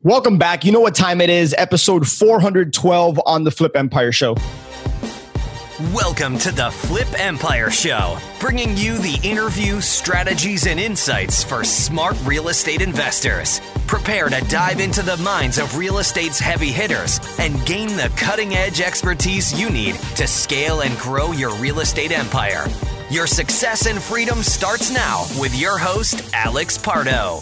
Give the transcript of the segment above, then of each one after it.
Welcome back. You know what time it is. Episode 412 on the Flip Empire Show. Welcome to the Flip Empire Show, bringing you the interview, strategies, and insights for smart real estate investors. Prepare to dive into the minds of real estate's heavy hitters and gain the cutting-edge expertise you need to scale and grow your real estate empire. Your success and freedom starts now with your host, Alex Pardo.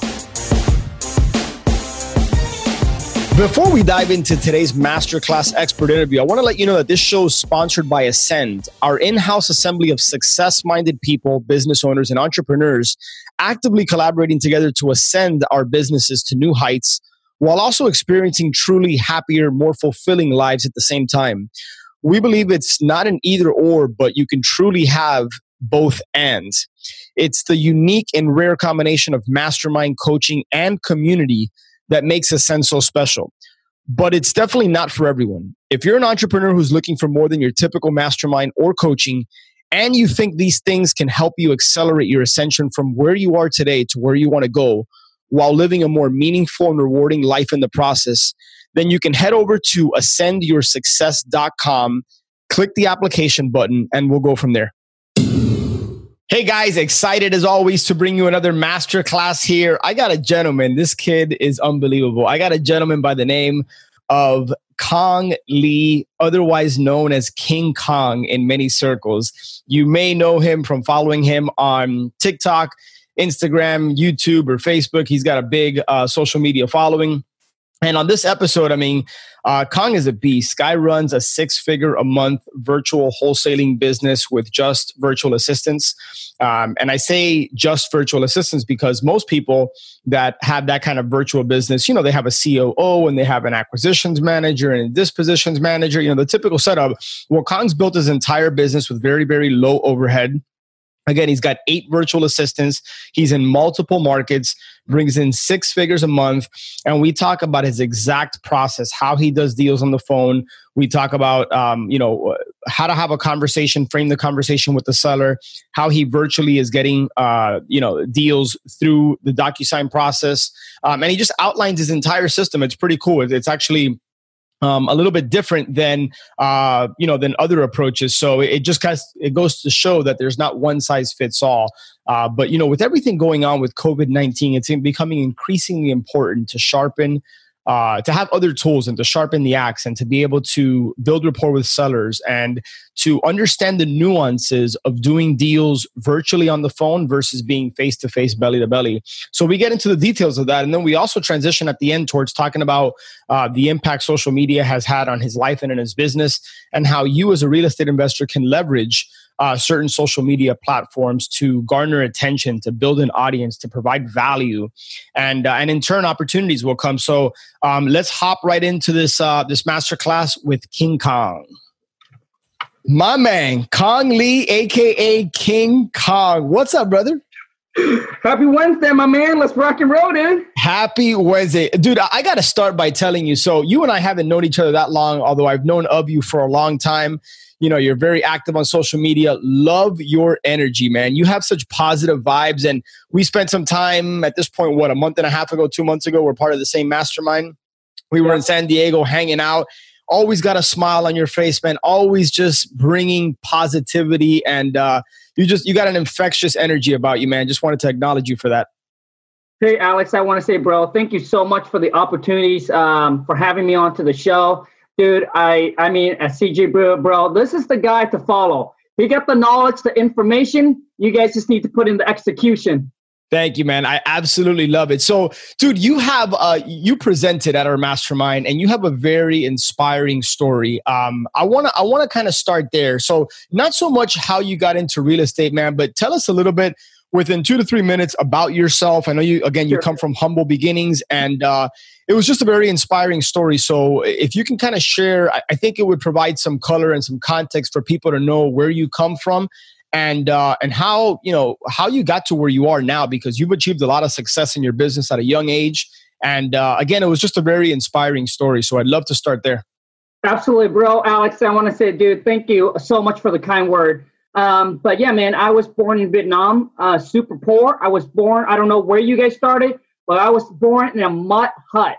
Before we dive into today's masterclass expert interview, I want to let you know that this show is sponsored by Ascend, our in-house assembly of success-minded people, business owners, and entrepreneurs actively collaborating together to ascend our businesses to new heights while also experiencing truly happier, more fulfilling lives at the same time. We believe it's not an either or, but you can truly have both and. It's the unique and rare combination of mastermind coaching and community that makes Ascend so special. But it's definitely not for everyone. If you're an entrepreneur who's looking for more than your typical mastermind or coaching, and you think these things can help you accelerate your ascension from where you are today to where you want to go while living a more meaningful and rewarding life in the process, then you can head over to ascendyoursuccess.com, click the application button, and we'll go from there. Hey guys, excited as always to bring you another masterclass here. I got a gentleman. This kid is unbelievable. I got a gentleman by the name of Kong Lee, otherwise known as King Kong in many circles. You may know him from following him on TikTok, Instagram, YouTube, or Facebook. He's got a big social media following. And on this episode, Kong is a beast. Guy runs a 6-figure-a-month virtual wholesaling business with just virtual assistants. And I say just virtual assistants because most people that have that kind of virtual business, you know, they have a COO and they have an acquisitions manager and a dispositions manager, you know, the typical setup. Well, Kong's built his entire business with very, very low overhead. Again, he's got 8 virtual assistants. He's in multiple markets, brings in 6 figures a month. And we talk about his exact process, how he does deals on the phone. We talk about, how to have a conversation, frame the conversation with the seller, how he virtually is getting, deals through the DocuSign process. And he just outlines his entire system. It's pretty cool. It's actually a little bit different than other approaches. So it goes to show that there's not one size fits all. But with everything going on with COVID-19, it's becoming increasingly important to sharpen, to have other tools and to sharpen the axe and to be able to build rapport with sellers and to understand the nuances of doing deals virtually on the phone versus being face-to-face, belly-to-belly. So we get into the details of that. And then we also transition at the end towards talking about the impact social media has had on his life and in his business and how you as a real estate investor can leverage certain social media platforms to garner attention, to build an audience, to provide value, and in turn, opportunities will come. So let's hop right into this masterclass with King Kong. My man, Kong Lee, aka King Kong. What's up, brother? Happy Wednesday, my man. Let's rock and roll, dude. Happy Wednesday. Dude, I got to start by telling you, so you and I haven't known each other that long, although I've known of you for a long time. You know, you're very active on social media. Love your energy, man. You have such positive vibes. And we spent some time at this point, a month and a half ago, 2 months ago, we're part of the same mastermind. We were in San Diego hanging out. Always got a smile on your face, man. Always just bringing positivity. And you got an infectious energy about you, man. Just wanted to acknowledge you for that. Hey, Alex, I want to say, bro, thank you so much for the opportunities, for having me onto the show. Dude, I mean, at CJ bro, this is the guy to follow. He got the knowledge, the information. You guys just need to put in the execution. Thank you, man. I absolutely love it. So, dude, you presented at our mastermind, and you have a very inspiring story. I wanna kind of start there. So, not so much how you got into real estate, man, but tell us a little bit within 2 to 3 minutes about yourself. I know you come from humble beginnings, and it was just a very inspiring story. So if you can kind of share, I think it would provide some color and some context for people to know where you come from and how you got to where you are now, because you've achieved a lot of success in your business at a young age. And again, it was just a very inspiring story. So I'd love to start there. Absolutely, bro. Alex, I want to say, dude, thank you so much for the kind word. But yeah, man, I was born in Vietnam, super poor. I don't know where you guys started, but I was born in a mud hut.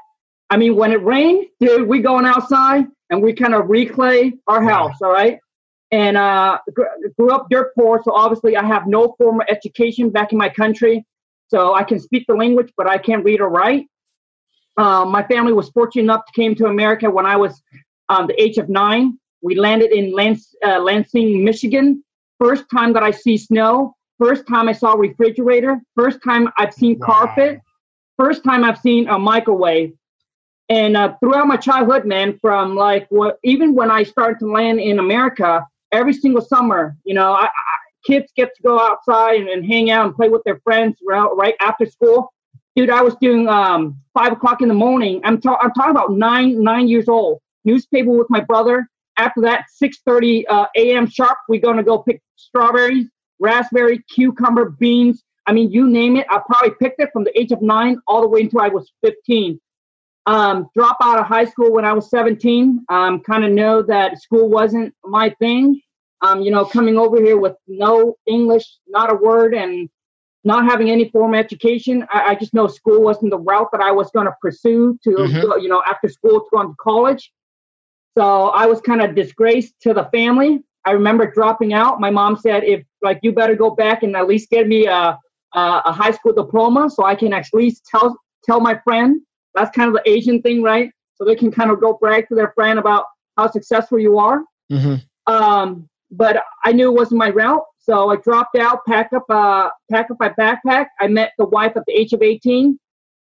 I mean, when it rained, dude, we going outside and we kind of reclay our house, all right? And grew up dirt poor, so obviously I have no formal education back in my country. So I can speak the language, but I can't read or write. My family was fortunate enough to came to America when I was the age of 9. We landed in Lansing, Michigan. First time that I see snow. First time I saw a refrigerator. First time I've seen carpet. First time I've seen a microwave. And throughout my childhood, man, from even when I started to land in America, every single summer, kids get to go outside and hang out and play with their friends right after school. Dude, I was doing 5 o'clock in the morning. I'm talking about 9 years old. Newspaper with my brother. After that, 6:30 a.m. sharp, we're going to go pick strawberries, raspberry, cucumber, beans. I mean, you name it. I probably picked it from the age of 9 all the way until I was 15. Drop out of high school when I was 17. Kind of know that school wasn't my thing. Coming over here with no English, not a word, and not having any formal education, I just know school wasn't the route that I was going to pursue to, after school to go on to college. So I was kind of disgraced to the family. I remember dropping out. My mom said, you better go back and at least get me a high school diploma so I can at least tell my friend. That's kind of the Asian thing, right? So they can kind of go brag to their friend about how successful you are. Mm-hmm. But I knew it wasn't my route. So I dropped out, packed up my backpack. I met the wife at the age of 18.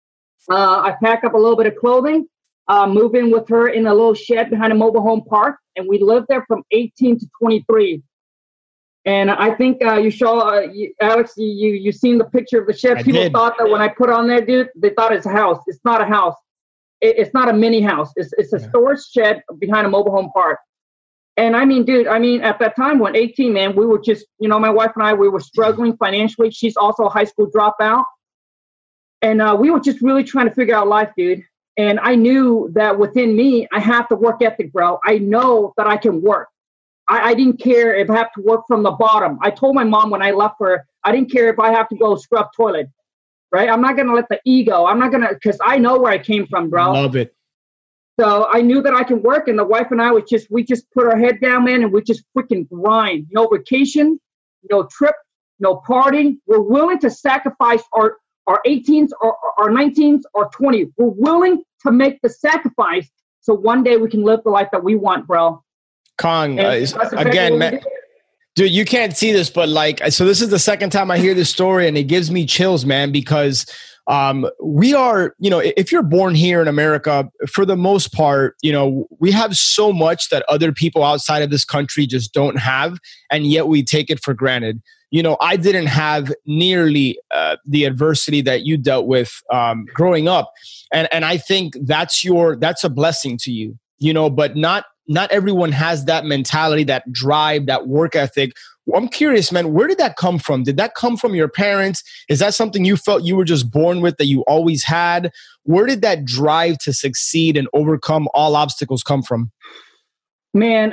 I packed up a little bit of clothing, moved in with her in a little shed behind a mobile home park. And we lived there from 18 to 23. And I think you saw, Alex, you seen the picture of the shed. People thought that when I put on there, dude, they thought it's a house. It's not a house. It's not a mini house. It's a storage shed behind a mobile home park. And I mean, dude, at that time when 18, man, we were just, my wife and I, we were struggling financially. She's also a high school dropout. And we were just really trying to figure out life, dude. And I knew that within me, I have the work ethic, bro. I know that I can work. I didn't care if I have to work from the bottom. I told my mom when I left her, I didn't care if I have to go scrub toilet, right? I'm not going to let the ego, because I know where I came from, bro. Love it. So I knew that I can work, and the wife and I we just put our head down, man, and we just freaking grind. No vacation, no trip, no partying. We're willing to sacrifice our 18s or our 19s or 20s. We're willing to make the sacrifice so one day we can live the life that we want, bro. Kong, again, man, dude, you can't see this, but so this is the second time I hear this story, and it gives me chills, man, because we are, if you're born here in America, for the most part, we have so much that other people outside of this country just don't have, and yet we take it for granted. I didn't have nearly the adversity that you dealt with growing up, and I think that's a blessing to you, but not everyone has that mentality, that drive, that work ethic. I'm curious, man, where did that come from? Did that come from your parents? Is that something you felt you were just born with, that you always had? Where did that drive to succeed and overcome all obstacles come from? Man,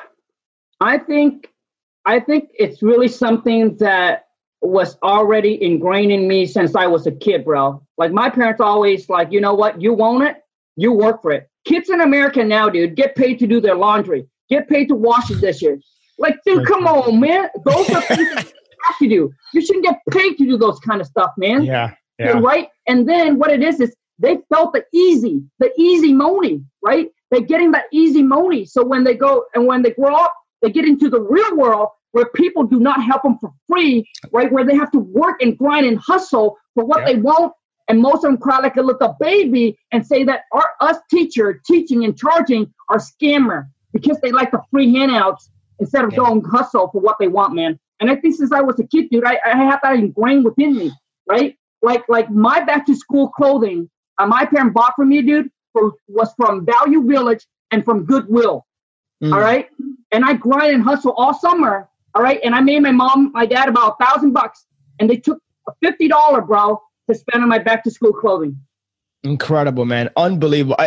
I think it's really something that was already ingrained in me since I was a kid, bro. Like my parents always you know what? You want it, you work for it. Kids in America now, dude, get paid to do their laundry, get paid to wash the dishes. Dude, come on, man. Those are things that you have to do. You shouldn't get paid to do those kind of stuff, man. Yeah. Right? And then what it is they felt the easy money, right? They're getting that easy money. So when they grow up, they get into the real world where people do not help them for free, right? Where they have to work and grind and hustle for what they want. And most of them cry like a little baby and say that us teacher teaching and charging are scammer because they like the free handouts instead of going hustle for what they want, man. And I think since I was a kid, dude, I have that ingrained within me, right? Like my back to school clothing, my parents bought for me, dude, was from Value Village and from Goodwill. All right. And I grind and hustle all summer. All right. And I made my dad about $1,000, and they took $50, bro, to spend on my back to school clothing. Incredible, man. Unbelievable.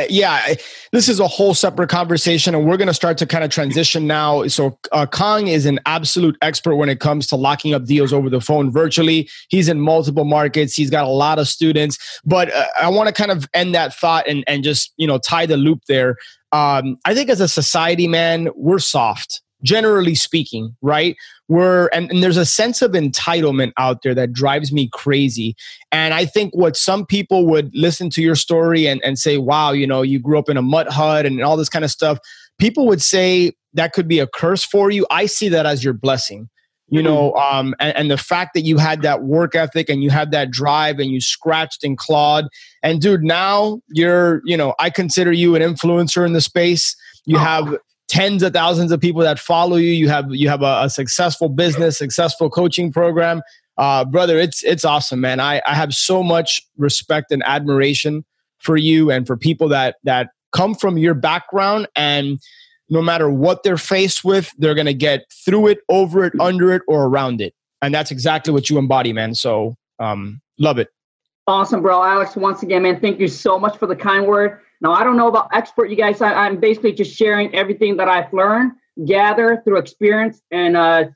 This is a whole separate conversation, and we're going to start to kind of transition now. So Kang is an absolute expert when it comes to locking up deals over the phone virtually. He's in multiple markets. He's got a lot of students, but I want to kind of end that thought and just, tie the loop there. I think as a society, man, we're soft, generally speaking, right? And there's a sense of entitlement out there that drives me crazy. And I think what some people would listen to your story and say, wow, you grew up in a mud hut and all this kind of stuff. People would say that could be a curse for you. I see that as your blessing, and the fact that you had that work ethic and you had that drive and you scratched and clawed. And dude, now you're, I consider you an influencer in the space. You have tens of thousands of people that follow you. You have a successful business, successful coaching program. Brother, it's awesome, man. I have so much respect and admiration for you and for people that come from your background, and no matter what they're faced with, they're going to get through it, over it, under it, or around it. And that's exactly what you embody, man. So love it. Awesome, bro. Alex, once again, man, thank you so much for the kind word. Now, I don't know about expert, you guys. I'm basically just sharing everything that I've learned, gathered through experience, and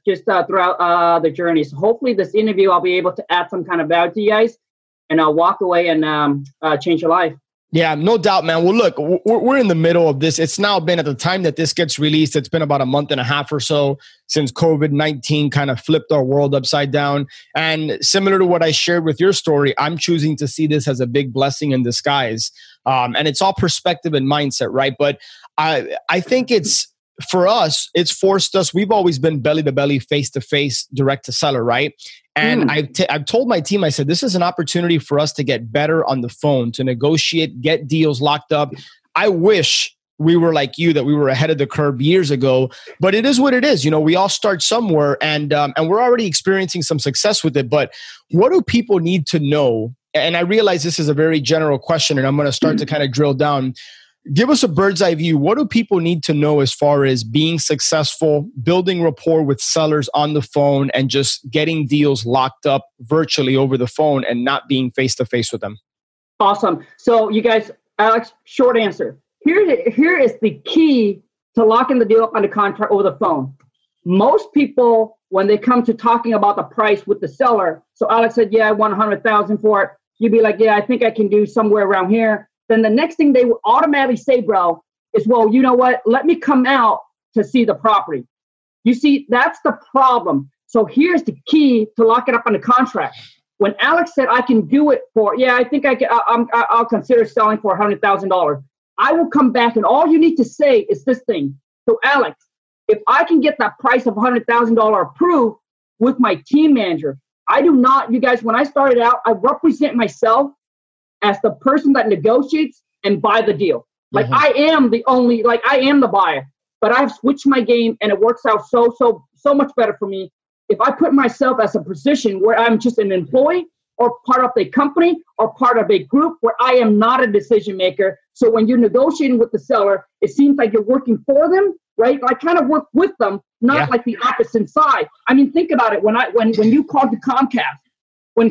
throughout the journey. So hopefully this interview, I'll be able to add some kind of value to you guys, and I'll walk away and change your life. Yeah, no doubt, man. Well, look, we're in the middle of this. It's now been, at the time that this gets released, it's been about a month and a half or so since COVID-19 kind of flipped our world upside down. And similar to what I shared with your story, I'm choosing to see this as a big blessing in disguise. And it's all perspective and mindset, right? But I think for us, it's forced us. We've always been belly to belly, face to face, direct to seller, right? And I've told my team, I said, this is an opportunity for us to get better on the phone, to negotiate, get deals locked up. I wish we were like you, that we were ahead of the curve years ago, but it is what it is. We all start somewhere, and we're already experiencing some success with it. But what do people need to know? And I realize this is a very general question, and I'm going to start to kind of drill down. Give us a bird's eye view. What do people need to know as far as being successful, building rapport with sellers on the phone, and just getting deals locked up virtually over the phone and not being face-to-face with them? Awesome. So you guys, Alex, short answer. Here is the key to locking the deal up on the contract over the phone. Most people, when they come to talking about the price with the seller, so Alex said, yeah, I want $100,000 for it. You'd be like, yeah, I think I can do somewhere around here. Then the next thing they will automatically say, bro, is, well, you know what? Let me come out to see the property. You see, that's the problem. So here's the key to lock it up on the contract. When Alex said, I can do it for, yeah, I think I'll consider selling for $100,000. I will come back, and all you need to say is this thing. So Alex, if I can get that price of $100,000 approved with my team manager, I do not, you guys, when I started out, I represent myself as the person that negotiates and buy the deal. Like I am I am the buyer, but I've switched my game, and it works out so much better for me. If I put myself as a position where I'm just an employee or part of a company or part of a group where I am not a decision maker. So when you're negotiating with the seller, it seems like you're working for them, right? I kind of work with them, not like the opposite side. I mean, think about it. When you called to Comcast, when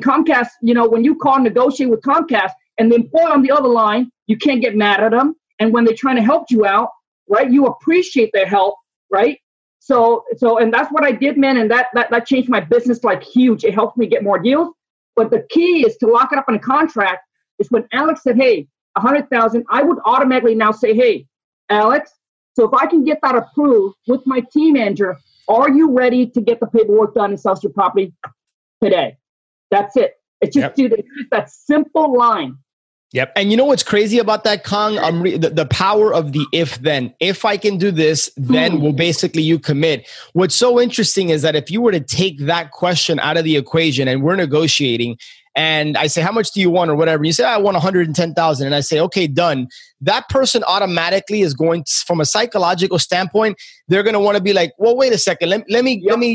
you call and negotiate with Comcast, and the employee on the other line, you can't get mad at them. And when they're trying to help you out, right, you appreciate their help, right? So, and that's what I did, man. And that changed my business like huge. It helped me get more deals. But the key is to lock it up in a contract. Is when Alex said, hey, $100,000, I would automatically now say, hey, Alex, so if I can get that approved with my team manager, are you ready to get the paperwork done and sell your property today? That's it. It's just, dude, it's just that simple line. Yep. And you know what's crazy about that, Kang? The power of the if-then. If I can do this, then will basically you commit. What's so interesting is that if you were to take that question out of the equation and we're negotiating, and I say, how much do you want or whatever? And you say, I want 110,000. And I say, okay, done. That person automatically is going to, from a psychological standpoint, they're going to want to be like, well, wait a second. Let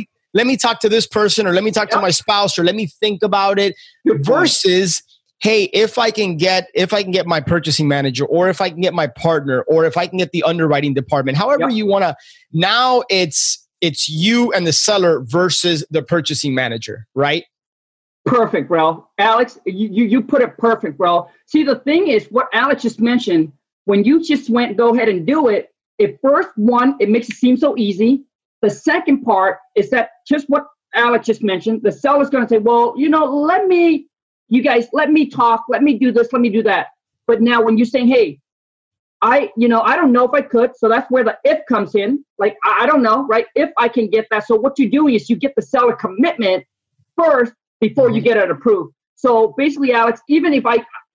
me talk to this person, or let me talk to my spouse, or let me think about it. Versus, hey, if I can get my purchasing manager, or if I can get my partner, or if I can get the underwriting department, however you want to, now it's you and the seller versus the purchasing manager, right? Perfect, bro. Alex, you put it perfect, bro. See, the thing is, what Alex just mentioned, when you just go ahead and do it, first, one, it makes it seem so easy. The second part is that just what Alex just mentioned, the seller's going to say, well, let me talk, let me do this, let me do that. But now when you're saying, hey, I don't know if I could. So that's where the if comes in. Like, I don't know, right? If I can get that. So what you're doing is you get the seller commitment first before you get it approved. So basically, Alex, even if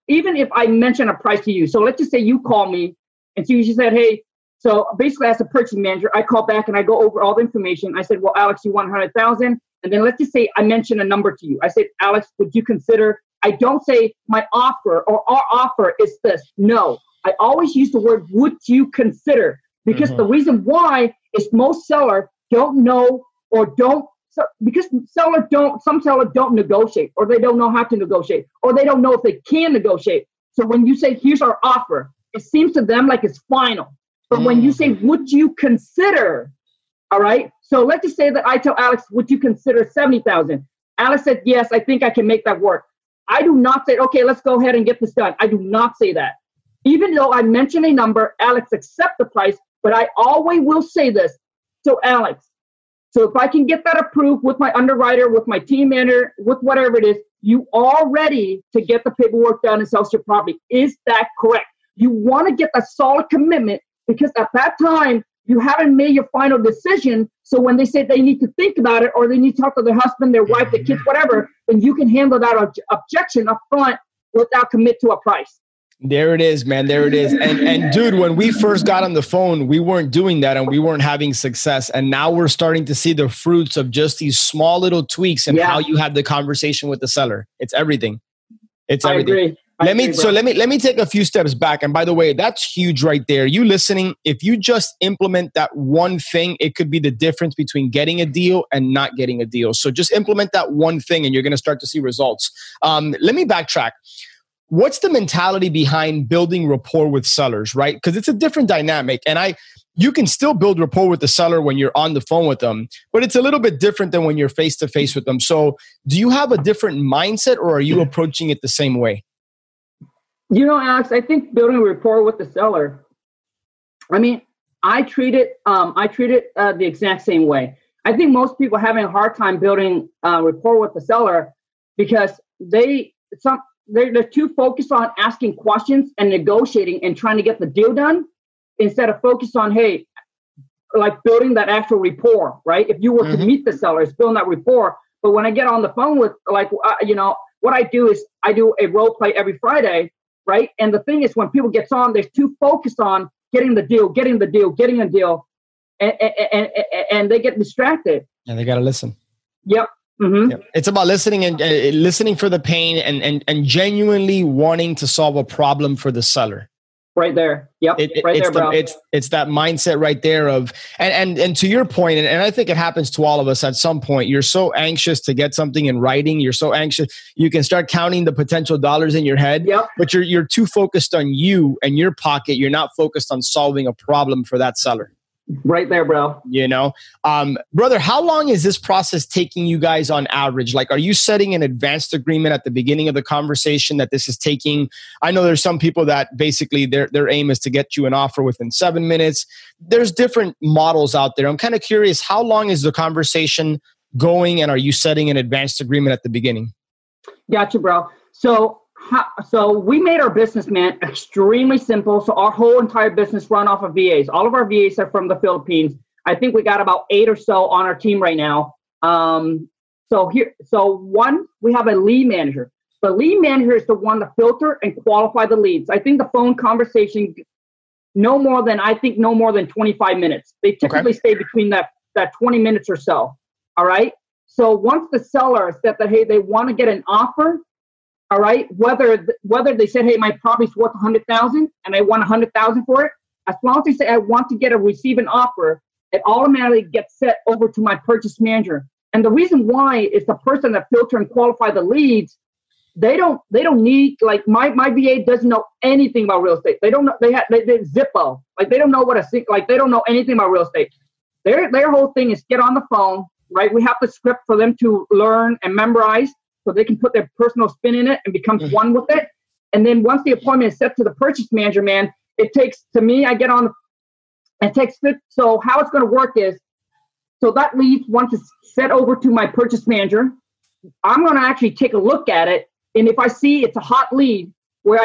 I mention a price to you, so let's just say you call me and so you said, hey, so basically as a purchasing manager, I call back and I go over all the information. I said, well, Alex, you want 100,000. And then let's just say I mention a number to you. I said, Alex, would you consider, I don't say my offer or our offer is this. No, I always use the word, would you consider? Because the reason why is most sellers don't know or don't, because some sellers don't negotiate, or they don't know how to negotiate, or they don't know if they can negotiate. So when you say, here's our offer, it seems to them like it's final. But when you say, would you consider, all right? So let's just say that I tell Alex, would you consider 70,000? Alex said, yes, I think I can make that work. I do not say, okay, let's go ahead and get this done. I do not say that. Even though I mention a number, Alex accept the price, but I always will say this. So Alex, so if I can get that approved with my underwriter, with my team manager, with whatever it is, you are ready to get the paperwork done and sell your property. Is that correct? You want to get a solid commitment because at that time, you haven't made your final decision. So when they say they need to think about it or they need to talk to their husband, their wife, their kids, whatever, then you can handle that objection up front without commit to a price. There it is, man. There it is. And dude, when we first got on the phone, we weren't doing that and we weren't having success. And now we're starting to see the fruits of just these small little tweaks and how you have the conversation with the seller. It's everything. It's everything. I agree. Let me take a few steps back. And by the way, that's huge right there. You listening, if you just implement that one thing, it could be the difference between getting a deal and not getting a deal. So just implement that one thing and you're going to start to see results. Let me backtrack. What's the mentality behind building rapport with sellers, right? Because it's a different dynamic. And you can still build rapport with the seller when you're on the phone with them, but it's a little bit different than when you're face to face with them. So do you have a different mindset or are you approaching it the same way? Alex, I think building rapport with the seller, I treat it the exact same way. I think most people are having a hard time building rapport with the seller because they're too focused on asking questions and negotiating and trying to get the deal done instead of focused on, hey, like building that actual rapport, right? If you were to meet the seller, it's building that rapport. But when I get on the phone with, what I do is I do a role play every Friday, right? And the thing is, when people get on, they're too focused on getting a deal, and they get distracted. And they got to listen. Yep. Mm-hmm. Yep. It's about listening and listening for the pain and genuinely wanting to solve a problem for the seller. Right there. Yep. It's that mindset right there of, and to your point, and I think it happens to all of us at some point, you're so anxious to get something in writing. You're so anxious. You can start counting the potential dollars in your head, but you're too focused on you and your pocket. You're not focused on solving a problem for that seller. Right there, bro. Brother, how long is this process taking you guys on average? Like, are you setting an advanced agreement at the beginning of the conversation that this is taking? I know there's some people that basically their aim is to get you an offer within 7 minutes. There's different models out there. I'm kind of curious, how long is the conversation going and are you setting an advanced agreement at the beginning? Gotcha, bro. So we made our business, man, extremely simple. So our whole entire business run off of VAs. All of our VAs are from the Philippines. I think we got about 8 or so on our team right now. We have a lead manager. The lead manager is the one to filter and qualify the leads. I think the phone conversation, no more than 25 minutes. They typically stay between that 20 minutes or so. All right. So once the seller said that, hey, they want to get an offer. All right, whether they said, hey, my property's worth $100,000 and I want $100,000 for it, as long as they say I want to receive an offer, it automatically gets set over to my purchase manager. And the reason why is the person that filter and qualify the leads, they don't need, like my VA doesn't know anything about real estate. They don't know, they're Zippo, like they don't know they don't know anything about real estate. Their whole thing is get on the phone, right? We have the script for them to learn and memorize. so they can put their personal spin in it and become one with it. And then once the appointment is set to the purchase manager, man, it takes, to me, I get on, it takes, so how it's going to work is, so that lead, once it's set over to my purchase manager, I'm going to actually take a look at it. And if I see it's a hot lead, where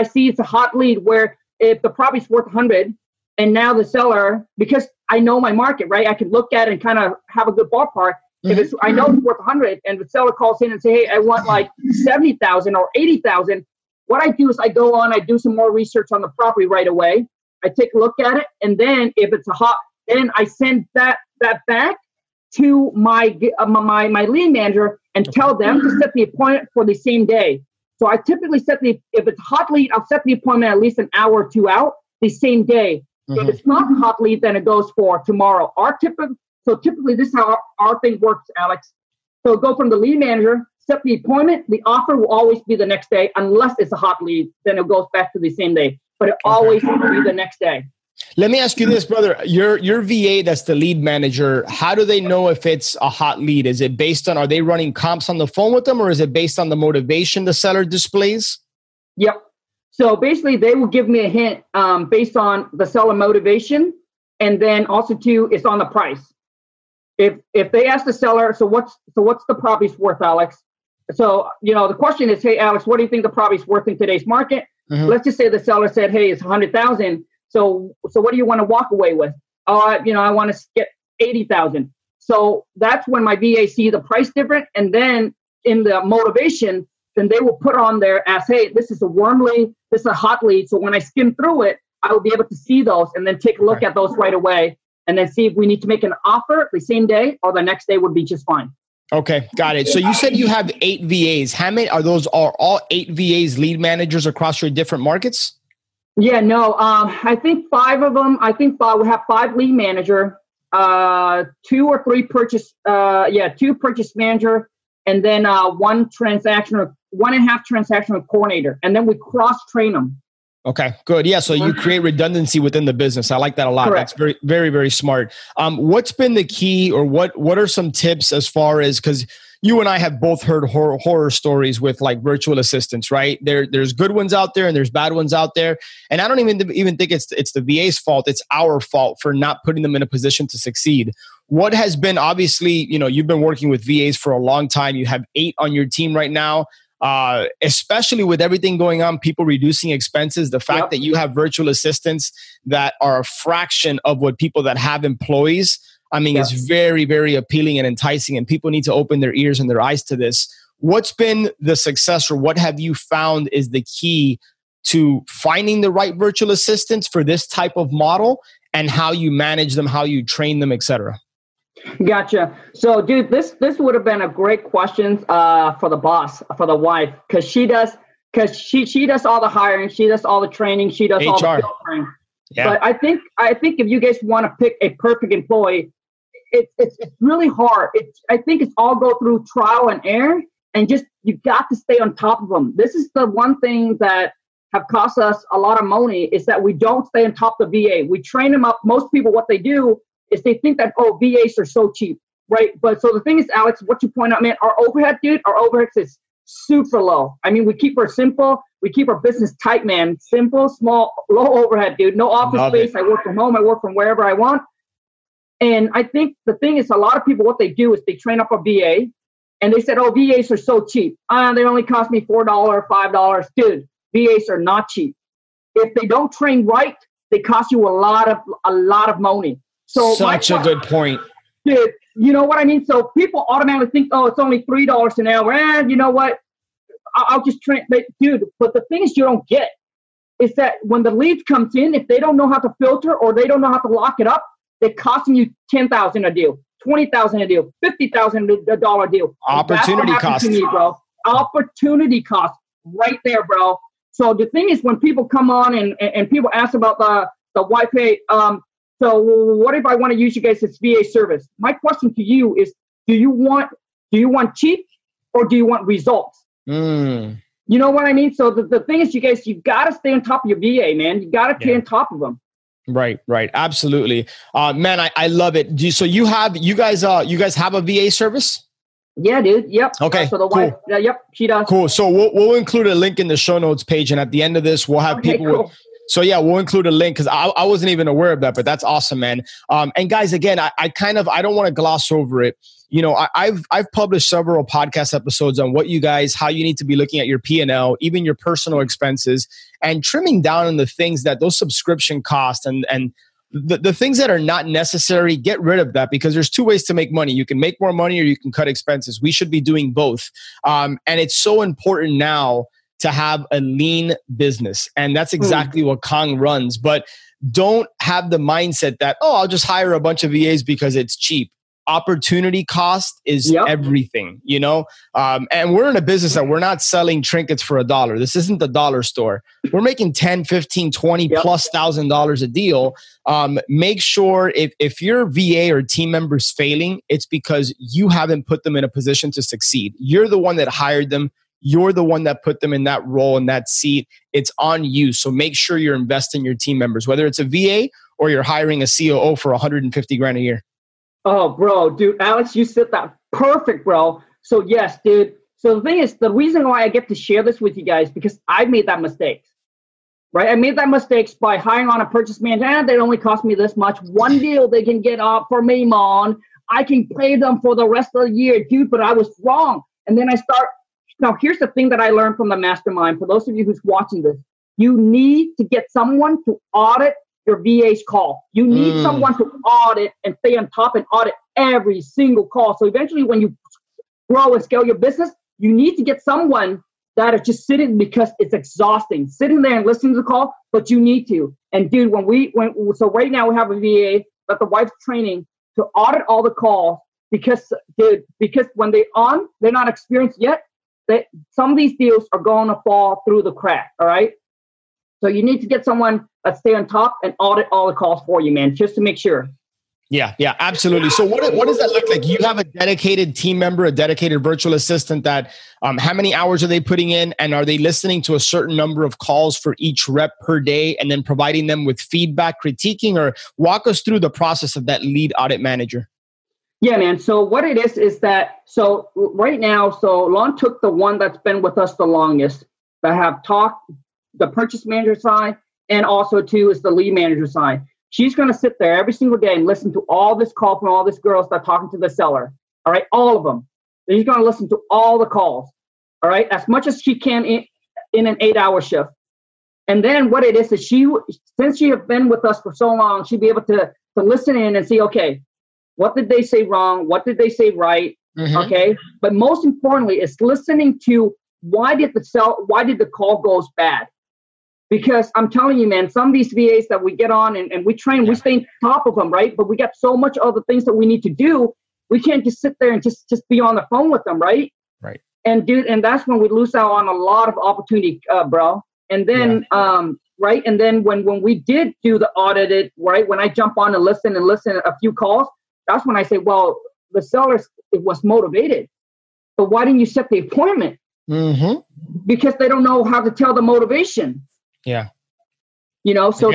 if the property's worth 100, and now the seller, because I know my market, right? I can look at it and kind of have a good ballpark. If it's, I know it's worth 100, and the seller calls in and say, hey, I want like 70,000 or 80,000. What I do is I go on, I do some more research on the property right away. I take a look at it, and then if it's then I send that back to my lead manager and tell them to set the appointment for the same day. So I typically if it's a hot lead, I'll set the appointment at least an hour or two out the same day. If it's not a hot lead, then it goes for tomorrow. So typically this is how our thing works, Alex. So go from the lead manager, set the appointment. The offer will always be the next day, unless it's a hot lead. Then it goes back to the same day, but it always will be the next day. Let me ask you this, brother. Your VA, that's the lead manager. How do they know if it's a hot lead? Is it based on, are they running comps on the phone with them, or is it based on the motivation the seller displays? Yep. So basically they will give me a hint based on the seller motivation. And then also too, it's on the price. If they ask the seller, so what's the property's worth, Alex? So, the question is, hey, Alex, what do you think the property's worth in today's market? Let's just say the seller said, hey, it's 100,000. So what do you want to walk away with? I want to get 80,000. So that's when my VA see the price different. And then in the motivation, then they will put on there as, hey, this is a warm lead, this is a hot lead. So when I skim through it, I will be able to see those and then take a look at those right away. And then see if we need to make an offer the same day or the next day would be just fine. Okay, got it. So you said you have 8 VAs. How many are all 8 VAs lead managers across your different markets? Yeah, no. I think 5 of them. I think we have 5 lead manager, 2 or 3 purchase. 2 purchase manager, and then 1 transactional, 1.5 transactional coordinator, and then we cross train them. Okay, good. Yeah, so you create redundancy within the business. I like that a lot. Correct. That's very, very, very smart. What's been the key, or what are some tips as far as, because you and I have both heard horror stories with like virtual assistants, right? There's good ones out there and there's bad ones out there. And I don't even think it's the VA's fault. It's our fault for not putting them in a position to succeed. What has been, obviously, you've been working with VAs for a long time. You have 8 on your team right now. Especially with everything going on, people reducing expenses, the fact that you have virtual assistants that are a fraction of what people that have employees, it's very, very appealing and enticing, and people need to open their ears and their eyes to this. What's been the success, or what have you found is the key to finding the right virtual assistants for this type of model, and how you manage them, how you train them, etc.? Gotcha. So, dude, this would have been a great question for the boss, for the wife, because she does all the hiring, she does all the training, she does all the filtering. Yeah. But I think if you guys want to pick a perfect employee, it's really hard. I think it's all go through trial and error, and just you got to stay on top of them. This is the one thing that have cost us a lot of money, is that we don't stay on top of the VA. We train them up. Most people, what they do is they think that, VAs are so cheap, right? But so the thing is, Alex, what you point out, man, our overhead is super low. We keep her simple. We keep our business tight, man. Simple, small, low overhead, dude. No office space. I work from home. I work from wherever I want. And I think the thing is, a lot of people, what they do is they train up a VA, and they said, VAs are so cheap. They only cost me $4, $5. Dude, VAs are not cheap. If they don't train right, they cost you a lot of money. So such a good point. Dude, you know what I mean? So people automatically think, it's only $3 an hour. And you know what? I'll just train. Dude, but the thing is, you don't get is that when the lead comes in, if they don't know how to filter or they don't know how to lock it up, they're costing you $10,000 a deal, $20,000 a deal, $50,000 a deal. Opportunity cost, to me, bro. Opportunity cost, right there, bro. So the thing is, when people come on and people ask about the wife, hey, so what if I want to use you guys as VA service? My question to you is, do you want cheap, or do you want results? You know what I mean? So the thing is, you got to stay on top of your VA, man. You got to stay on top of them. Right. Absolutely. Man, I love it. So you guys have a VA service? Yeah, dude. Yep. Okay. So the wife, yep, she does. Cool. So we'll include a link in the show notes page, and at the end of this, we'll have people. Cool. So yeah, we'll include a link because I wasn't even aware of that, but that's awesome, man. And guys, again, I don't want to gloss over it. You know, I've published several podcast episodes on how you need to be looking at your P&L, even your personal expenses, and trimming down on the things that those subscription costs and the things that are not necessary. Get rid of that, because there's two ways to make money. You can make more money or you can cut expenses. We should be doing both. And it's so important now to have a lean business. And that's exactly what Kang runs. But don't have the mindset that, I'll just hire a bunch of VAs because it's cheap. Opportunity cost is everything, you know? And we're in a business that we're not selling trinkets for $1. This isn't the dollar store. We're making 10, 15, 20 plus $1,000 a deal. Make sure if your VA or team member's failing, it's because you haven't put them in a position to succeed. You're the one that hired them. You're the one that put them in that role, in that seat. It's on you. So make sure you're investing in your team members, whether it's a VA or you're hiring a COO for $150,000 a year. Oh, bro, dude, Alex, you said that perfect, bro. So yes, dude. So the thing is, the reason why I get to share this with you guys, because I made that mistake, right? I made that mistakes by hiring on a purchase manager. They only cost me this much. One deal they can get up for me, man. I can pay them for the rest of the year, dude, but I was wrong. And then now here's the thing that I learned from the mastermind. For those of you who's watching this, you need to get someone to audit your VA's call. You need someone to audit and stay on top and audit every single call. So eventually when you grow and scale your business, you need to get someone that is just sitting, because it's exhausting sitting there and listening to the call, but you need to. And dude, so right now we have a VA that the wife's training to audit all the calls, because when they're not experienced yet, some of these deals are going to fall through the crack. All right. So you need to get someone that stay on top and audit all the calls for you, man, just to make sure. Yeah, absolutely. So what does that look like? You have a dedicated team member, a dedicated virtual assistant that, how many hours are they putting in? And are they listening to a certain number of calls for each rep per day and then providing them with feedback, critiquing, or walk us through the process of that lead audit manager? Yeah, man. So what it is that, so right now, so Lon took the one that's been with us the longest, that have talked the purchase manager side, and also too is the lead manager side. She's going to sit there every single day and listen to all this call from all these girls that are talking to the seller. All right, all of them. She's going to listen to all the calls. All right, as much as she can in an 8-hour shift. And then what it is since she has been with us for so long, she'll be able to listen in and see, okay, what did they say wrong? What did they say right? Okay, but most importantly, is listening to why did the call goes bad? Because I'm telling you, man, some of these VAs that we get on and we train, we stay on top of them, right? But we got so much other things that we need to do. We can't just sit there and just be on the phone with them, right? Right. And dude, and that's when we lose out on a lot of opportunity, bro. And then, right. And then when we did do the audited, right, when I jump on and listen a few calls, that's when I say, well, the seller was motivated, but why didn't you set the appointment? Because they don't know how to tell the motivation. Yeah. You know, so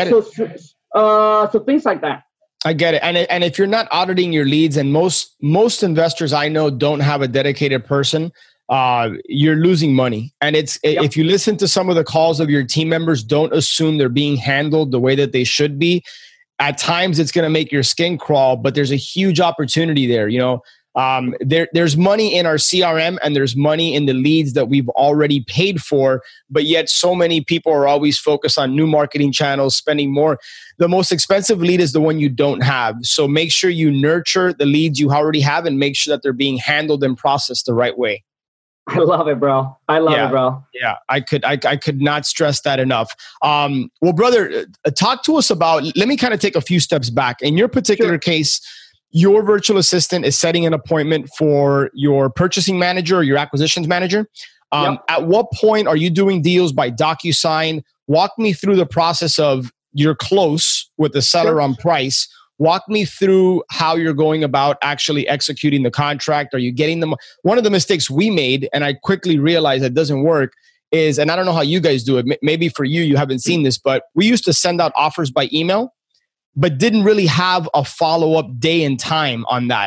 things like that. I get it. And if you're not auditing your leads, and most investors I know don't have a dedicated person, you're losing money. And if you listen to some of the calls of your team members, don't assume they're being handled the way that they should be. At times it's going to make your skin crawl, but there's a huge opportunity there. You know, there's money in our CRM and there's money in the leads that we've already paid for, but yet so many people are always focused on new marketing channels, spending more. The most expensive lead is the one you don't have. So make sure you nurture the leads you already have and make sure that they're being handled and processed the right way. I love it, bro. I love it, bro. Yeah, I could not stress that enough. Well, brother, talk to us about, let me kind of take a few steps back. In your particular case, your virtual assistant is setting an appointment for your purchasing manager or your acquisitions manager. At what point are you doing deals by DocuSign? Walk me through the process of you're close with the seller on price. Walk me through how you're going about actually executing the contract. Are you getting them? One of the mistakes we made, and I quickly realized that doesn't work, is, and I don't know how you guys do it. Maybe for you haven't seen this, but we used to send out offers by email, but didn't really have a follow-up day and time on that.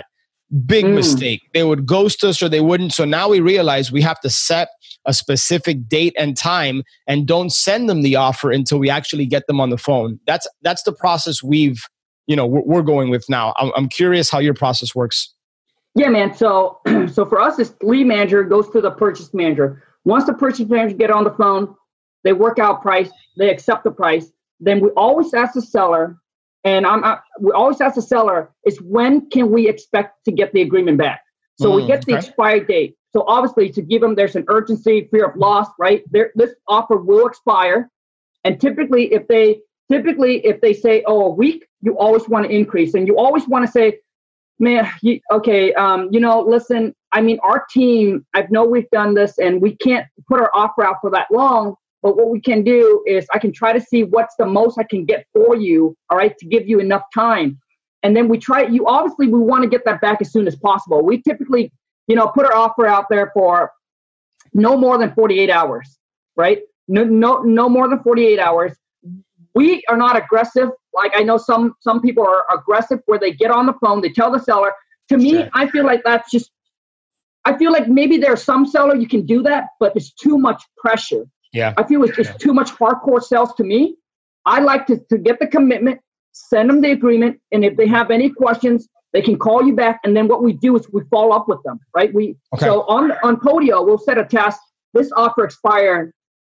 Big mistake. They would ghost us or they wouldn't. So now we realize we have to set a specific date and time and don't send them the offer until we actually get them on the phone. That's the process we're going with now. I'm curious how your process works. Yeah, man. So for us, this lead manager goes to the purchase manager. Once the purchase manager get on the phone, they work out price, they accept the price. Then we always ask the seller, we always ask the seller is when can we expect to get the agreement back? So we get the expired date. So obviously to give them, there's an urgency, fear of loss, right? This offer will expire. And typically if they say, a week, you always want to increase. And you always want to say, man, listen, I mean, our team, I know we've done this and we can't put our offer out for that long. But what we can do is I can try to see what's the most I can get for you, all right, to give you enough time. And then we want to get that back as soon as possible. We typically, put our offer out there for no more than 48 hours, right? No more than 48 hours. We are not aggressive. Like I know some people are aggressive where they get on the phone, they tell the seller. To me, I feel like maybe there's some seller you can do that, but it's too much pressure. Yeah. I feel it's too much hardcore sales to me. I like to get the commitment, send them the agreement, and if they have any questions, they can call you back. And then what we do is we follow up with them, right? So on Podio, we'll set a task. This offer expired,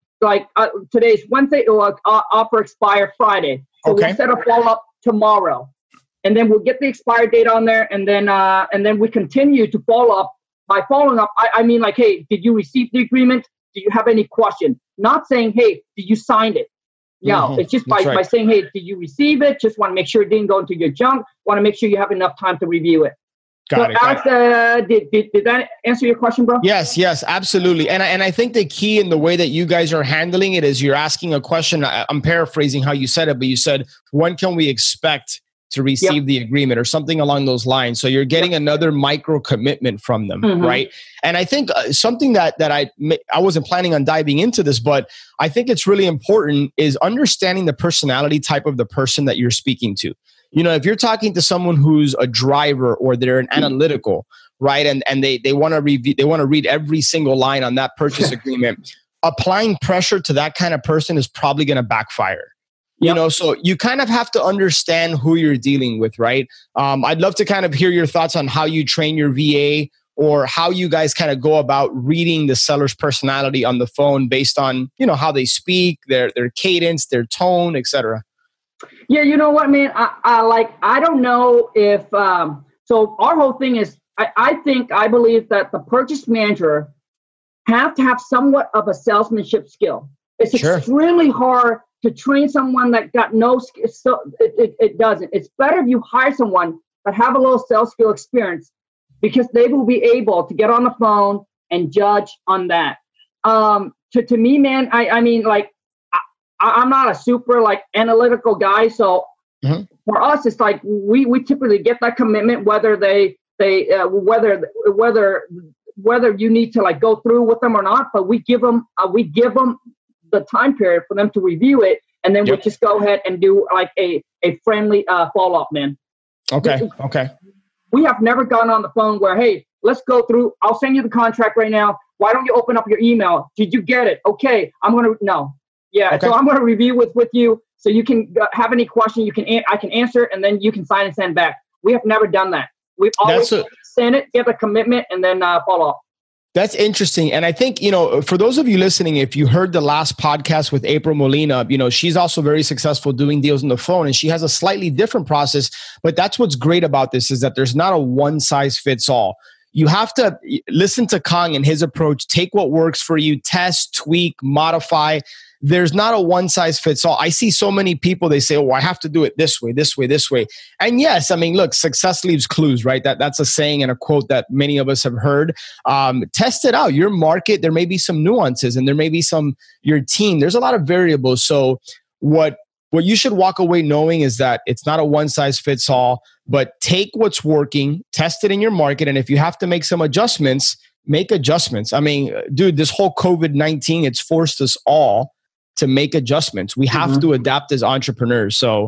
today's Wednesday, or offer expired Friday. So we'll set a follow up tomorrow, and then we'll get the expired date on there, and then we continue to follow up. By following up, I mean hey, did you receive the agreement? Do you have any question? Not saying, hey, did you sign it? No, it's just by saying, hey, did you receive it? Just want to make sure it didn't go into your junk. Want to make sure you have enough time to review it. Alex, did that answer your question, bro? Yes, absolutely. And I think the key in the way that you guys are handling it is you're asking a question. I'm paraphrasing how you said it, but you said, when can we expect to receive the agreement or something along those lines? So you're getting another micro commitment from them, right? And I think something that I wasn't planning on diving into this, but I think it's really important is understanding the personality type of the person that you're speaking to. If you're talking to someone who's a driver or they're an analytical, right? And they want to review, they want to read every single line on that purchase agreement, applying pressure to that kind of person is probably going to backfire. So you kind of have to understand who you're dealing with, right? I'd love to kind of hear your thoughts on how you train your VA or how you guys kind of go about reading the seller's personality on the phone based on, how they speak, their cadence, their tone, etc. Yeah, you know what, man? I don't know if, so our whole thing is, I believe that the purchase manager have to have somewhat of a salesmanship skill. It's extremely hard to train someone that got no skill. So it doesn't. It's better if you hire someone that have a little sales skill experience because they will be able to get on the phone and judge on that. To me, man, I mean, I'm not a super analytical guy. So for us, it's we typically get that commitment, whether whether you need to go through with them or not, but we give them the time period for them to review it, and then we just go ahead and do a friendly follow-up, man. Okay. We have never gone on the phone where, hey, let's go through. I'll send you the contract right now. Why don't you open up your email? Did you get it? Okay, I'm gonna So I'm gonna review with you, so you can have any question I can answer, and then you can sign and send back. We have never done that. We've always send it, get the commitment, and then follow up. That's interesting. And I think, for those of you listening, if you heard the last podcast with April Molina, she's also very successful doing deals on the phone, and she has a slightly different process. But that's what's great about this is that there's not a one size fits all. You have to listen to Kang and his approach, take what works for you, test, tweak, modify. There's not a one size fits all. I see so many people, they say, oh, I have to do it this way, this way, this way. And yes, I mean, look, success leaves clues, right? That's a saying and a quote that many of us have heard. Test it out. Your market, there may be some nuances and there may be your team. There's a lot of variables. So what you should walk away knowing is that it's not a one size fits all, but take what's working, test it in your market. And if you have to make some adjustments, make adjustments. I mean, dude, this whole COVID-19, it's forced us all to make adjustments. We have to adapt as entrepreneurs. So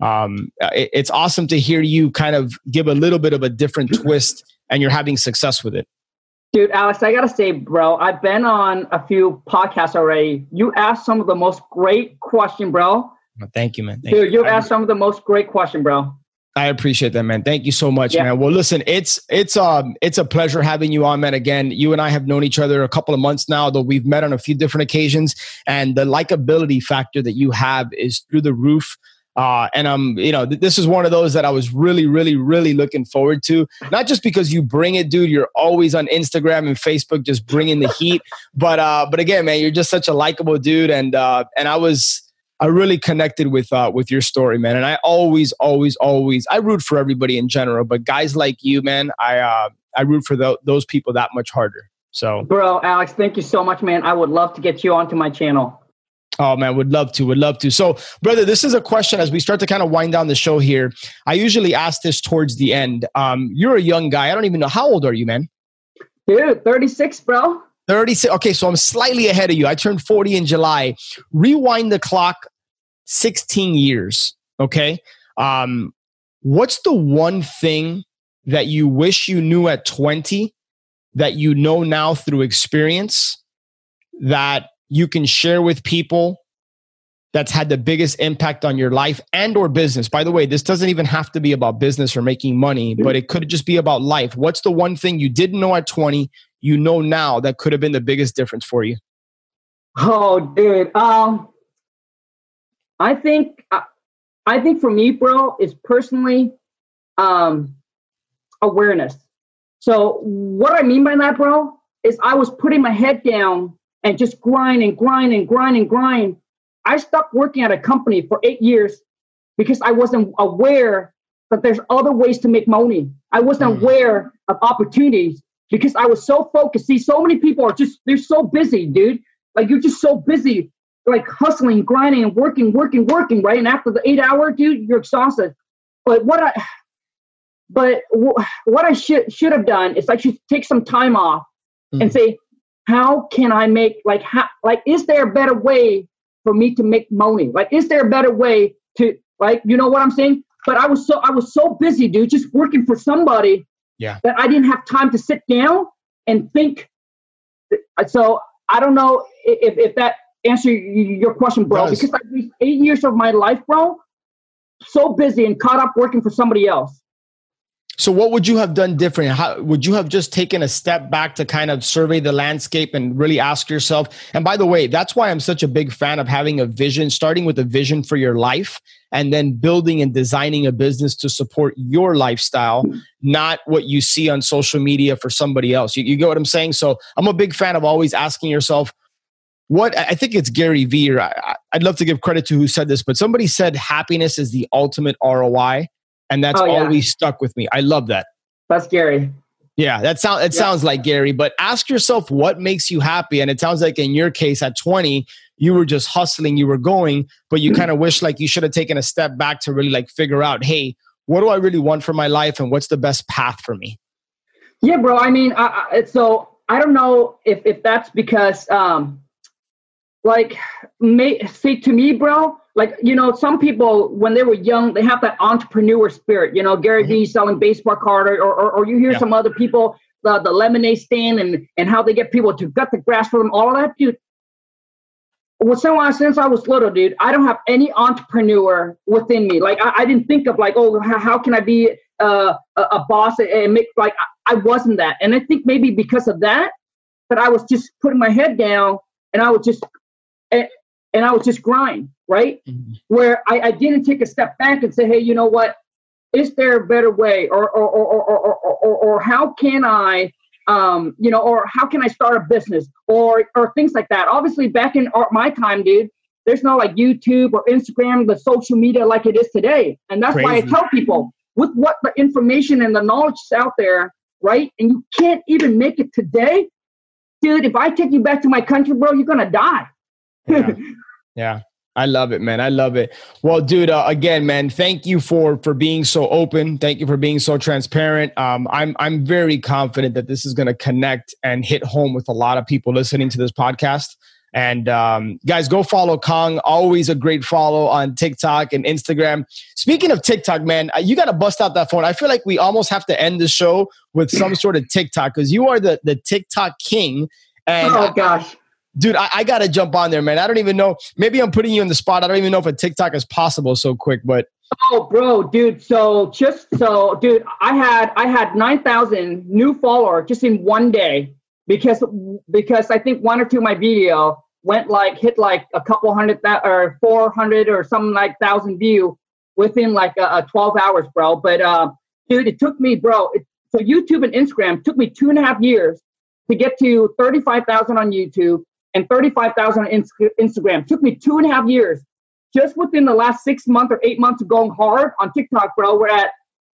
It's awesome to hear you kind of give a little bit of a different twist, and you're having success with it. Dude, Alex, I got to say, bro, I've been on a few podcasts already. You asked some of the most great question, bro. Well, thank you, man. Dude, you asked some of the most great question, bro. I appreciate that, man. Thank you so much, man. Well, listen, it's a pleasure having you on, man. Again, you and I have known each other a couple of months now, though we've met on a few different occasions, and the likability factor that you have is through the roof. And this is one of those that I was really, really, really looking forward to. Not just because you bring it, dude. You're always on Instagram and Facebook, just bringing the heat. But again, man, you're just such a likable dude, and I really connected with your story, man. And I always, I root for everybody in general, but guys like you, man, I root for those people that much harder. So, bro, Alex, thank you so much, man. I would love to get you onto my channel. Oh, man, would love to. So, brother, this is a question as we start to kind of wind down the show here. I usually ask this towards the end. You're a young guy. I don't even know. How old are you, man? Dude, 36, bro. 36. Okay, so I'm slightly ahead of you. I turned 40 in July. Rewind the clock 16 years, okay? What's the one thing that you wish you knew at 20 that you know now through experience that you can share with people that's had the biggest impact on your life and or business? By the way, this doesn't even have to be about business or making money, but it could just be about life. What's the one thing you didn't know at 20, you know now, that could have been the biggest difference for you? Oh, dude. I think for me, bro, is personally awareness. So what I mean by that, bro, is I was putting my head down and just grind. I stopped working at a company for 8 years because I wasn't aware that there's other ways to make money. I wasn't aware of opportunities because I was so focused. See, so many people they're so busy, dude. Like, you're just so busy, like hustling, grinding, and working, right? And after the 8 hour, dude, you're exhausted. But what I should have done is I should take some time off and say, how can I make, is there a better way for me to make money? Like, is there a better way to, you know what I'm saying? But I was so busy, dude, just working for somebody that I didn't have time to sit down and think. So I don't know if that answer your question, bro, because I wasted 8 years of my life, bro, so busy and caught up working for somebody else. So what would you have done different? How would you have just taken a step back to kind of survey the landscape and really ask yourself? And by the way, that's why I'm such a big fan of having a vision, starting with a vision for your life and then building and designing a business to support your lifestyle, not what you see on social media for somebody else. You get what I'm saying? So I'm a big fan of always asking yourself, I think it's Gary Vee, or I'd love to give credit to who said this, but somebody said happiness is the ultimate ROI. And that's always stuck with me. I love that. That's Gary. Yeah, it sounds like Gary, but ask yourself what makes you happy. And it sounds like in your case at 20, you were just hustling, you were going, but you kind of wish like you should have taken a step back to really like figure out, hey, what do I really want for my life and what's the best path for me? Yeah, bro. I mean, so I don't know if that's because, to me, bro, like, you know, some people, when they were young, they have that entrepreneur spirit, you know, Gary Vee selling baseball card, or you hear some other people, the lemonade stand and how they get people to cut the grass for them, all of that, dude. Well, since I was little, dude, I don't have any entrepreneur within me. Like, I didn't think of like, oh, how can I be a boss and make, like, I wasn't that. And I think maybe because of that I was just putting my head down and I would just grind, right? Mm-hmm. Where I didn't take a step back and say, hey, you know what? Is there a better way? Or how can I, or how can I start a business or things like that? Obviously, back in my time, dude, there's no like YouTube or Instagram, the social media like it is today. And that's why I tell people with what the information and the knowledge is out there, right? And you can't even make it today. Dude, if I take you back to my country, bro, you're going to die. Yeah. I love it, man. I love it. Well, dude, again, man, thank you for being so open. Thank you for being so transparent. I'm very confident that this is going to connect and hit home with a lot of people listening to this podcast. And guys, go follow Kong. Always a great follow on TikTok and Instagram. Speaking of TikTok, man, you got to bust out that phone. I feel like we almost have to end the show with some sort of TikTok because you are the TikTok king. And oh, gosh. Dude, I got to jump on there, man. I don't even know. Maybe I'm putting you on the spot. I don't even know if a TikTok is possible so quick, but. Oh, bro, dude. Dude, I had 9,000 new followers just in one day because I think one or two of my video hit like a couple hundred or 400 or something like 1,000 view within like 12 hours, bro. But dude, it took me, bro. So YouTube and Instagram took me 2.5 years to get to 35,000 on YouTube and 35,000 on Instagram. Took me 2.5 years. Just within the last 6 months or 8 months of going hard on TikTok, bro, we're at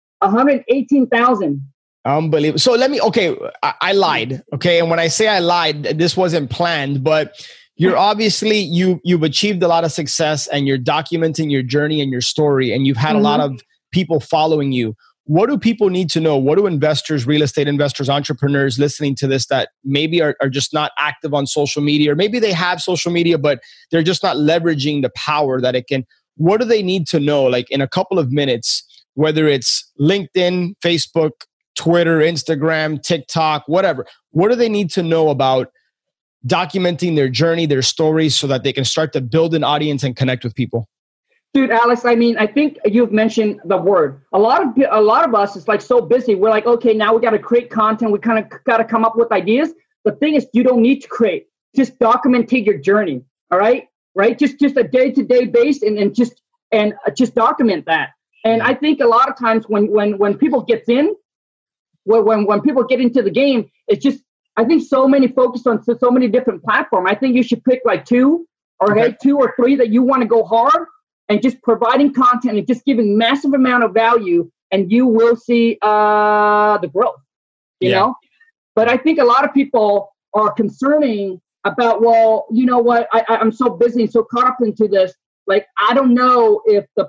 118,000. Unbelievable. So I lied. Okay. And when I say I lied, this wasn't planned, but you're obviously, you've achieved a lot of success and you're documenting your journey and your story, and you've had a lot of people following you. What do people need to know? What do investors, real estate investors, entrepreneurs listening to this that maybe are just not active on social media, or maybe they have social media, but they're just not leveraging the power that it can? What do they need to know, like in a couple of minutes, whether it's LinkedIn, Facebook, Twitter, Instagram, TikTok, whatever? What do they need to know about documenting their journey, their stories, so that they can start to build an audience and connect with people? Dude, Alex, I mean, I think you've mentioned the word. A lot of us is like so busy. We're like, okay, now we got to create content. We kind of got to come up with ideas. The thing is, you don't need to create. Just document your journey. All right, right? Just a day-to-day base, and just document that. And I think a lot of times when people get in, when people get into the game, it's just, I think so many focus on so many different platforms. I think you should pick like two or 3 that you want to go hard. And just providing content and just giving massive amount of value, and you will see the growth, you know? But I think a lot of people are concerning about, well, you know what? I'm so busy and so caught up into this. Like, I don't know if the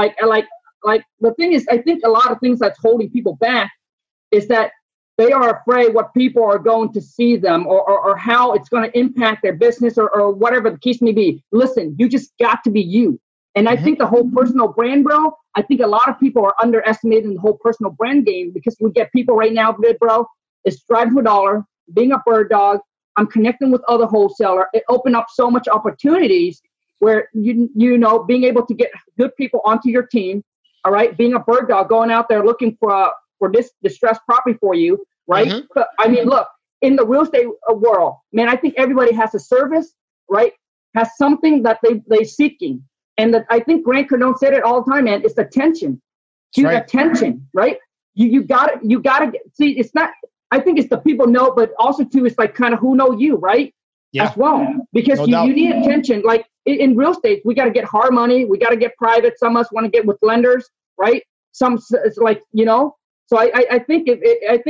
thing is, I think a lot of things that's holding people back is that they are afraid what people are going to see them or how it's going to impact their business or whatever the case may be. Listen, you just got to be you. And I think the whole personal brand, bro, I think a lot of people are underestimating the whole personal brand game, because we get people right now, bro, is strive for $1, being a bird dog. I'm connecting with other wholesaler. It opened up so much opportunities where, you know, being able to get good people onto your team, all right, being a bird dog, going out there looking for this distressed property for you, right? But, I mean, look, in the real estate world, man, I think everybody has a service, right, has something that they're seeking. And I think Grant Cardone said it all the time, man. It's attention. Attention, right? You gotta see. It's not. I think it's the people know, but also too, it's like kind of who know you, right? As well, because you need attention. Like in real estate, we got to get hard money. We got to get private. Some of us want to get with lenders, right? Some it's like, you know. So I think if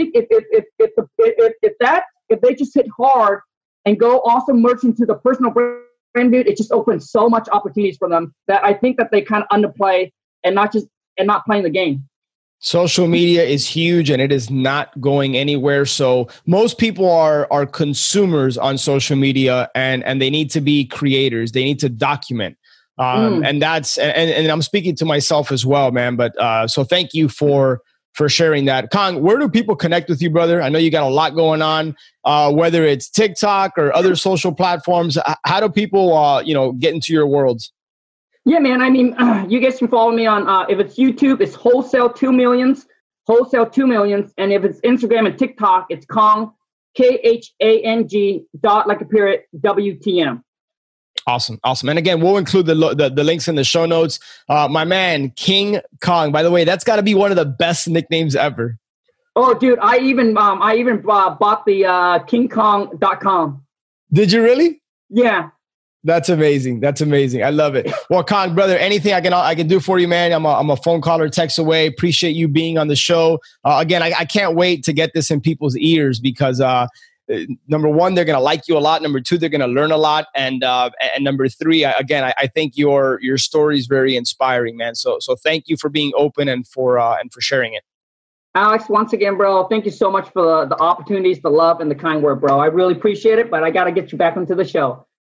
they just hit hard and go also merge into the personal brand, dude, it just opens so much opportunities for them that I think that they kind of underplay and not playing the game. Social media is huge and it is not going anywhere. So most people are consumers on social media, and they need to be creators. They need to document. And that's, and I'm speaking to myself as well, man. But so thank you for sharing that. Kong, where do people connect with you, brother? I know you got a lot going on, whether it's TikTok or other social platforms. How do people, get into your worlds? Yeah, man. I mean, you guys can follow me on, if it's YouTube, it's Wholesale 2 Millions. And if it's Instagram and TikTok, it's Kong, KHANG .WTM. Awesome. And again, we'll include the links in the show notes. My man, King Kong. By the way, that's got to be one of the best nicknames ever. Oh, dude, I even bought the KingKong.com. Did you really? Yeah. That's amazing. I love it. Well, Kong, brother, anything I can do for you, man. I'm a phone call or text away. Appreciate you being on the show. Again, I can't wait to get this in people's ears, because number one, they're going to like you a lot. Number two, they're going to learn a lot. And number three, I think your story is very inspiring, man. So thank you for being open and for sharing it. Alex, once again, bro, thank you so much for the opportunities, the love, and the kind word, bro. I really appreciate it, but I got to get you back into the show.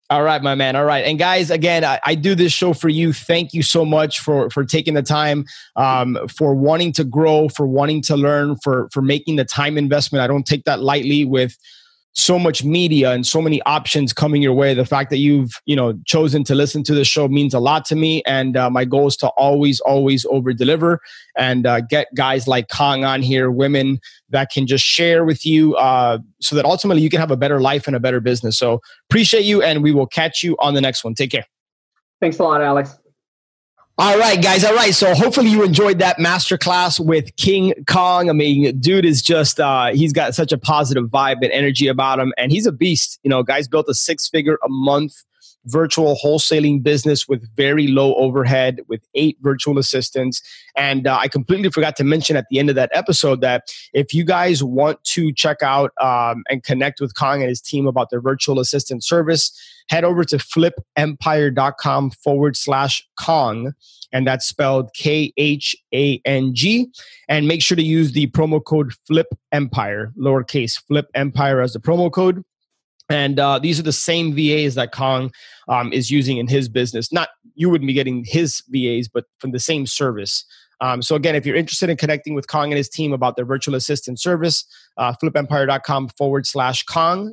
All right, my man. All right. And guys, again, I do this show for you. Thank you so much for taking the time, for wanting to grow, for wanting to learn, for making the time investment. I don't take that lightly with so much media and so many options coming your way. The fact that you've, chosen to listen to this show means a lot to me. And my goal is to always over deliver and get guys like Kang on here, women that can just share with you so that ultimately you can have a better life and a better business. So appreciate you, and we will catch you on the next one. Take care. Thanks a lot, Alex. All right, guys. All right. So hopefully you enjoyed that masterclass with King Kang. I mean, dude is just, he's got such a positive vibe and energy about him. And he's a beast. Guys built a 6-figure a month virtual wholesaling business with very low overhead with 8 virtual assistants. And I completely forgot to mention at the end of that episode that if you guys want to check out and connect with Kang and his team about their virtual assistant service, head over to flipempire.com/Kang. And that's spelled KHANG. And make sure to use the promo code FLIPEMPIRE, lowercase FLIPEMPIRE as the promo code. And these are the same VAs that Kang is using in his business. Not, you wouldn't be getting his VAs, but from the same service. So again, if you're interested in connecting with Kang and his team about their virtual assistant service, flipempire.com/Kang,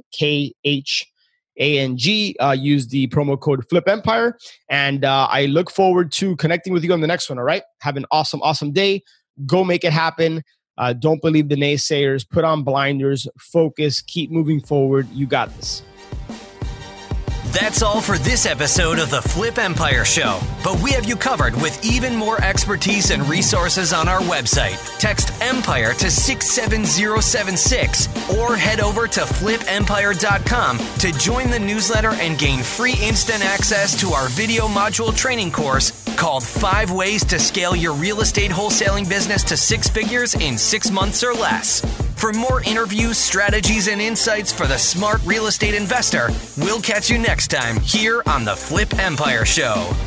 KHANG, use the promo code FLIPEMPIRE. And I look forward to connecting with you on the next one. All right. Have an awesome day. Go make it happen. Don't believe the naysayers. Put on blinders. Focus. Keep moving forward. You got this. That's all for this episode of the Flip Empire Show. But we have you covered with even more expertise and resources on our website. Text EMPIRE to 67076 or head over to flipempire.com to join the newsletter and gain free instant access to our video module training course called 5 Ways to Scale Your Real Estate Wholesaling Business to 6 Figures in 6 months or less. For more interviews, strategies, and insights for the smart real estate investor, we'll catch you next time here on the Flip Empire Show.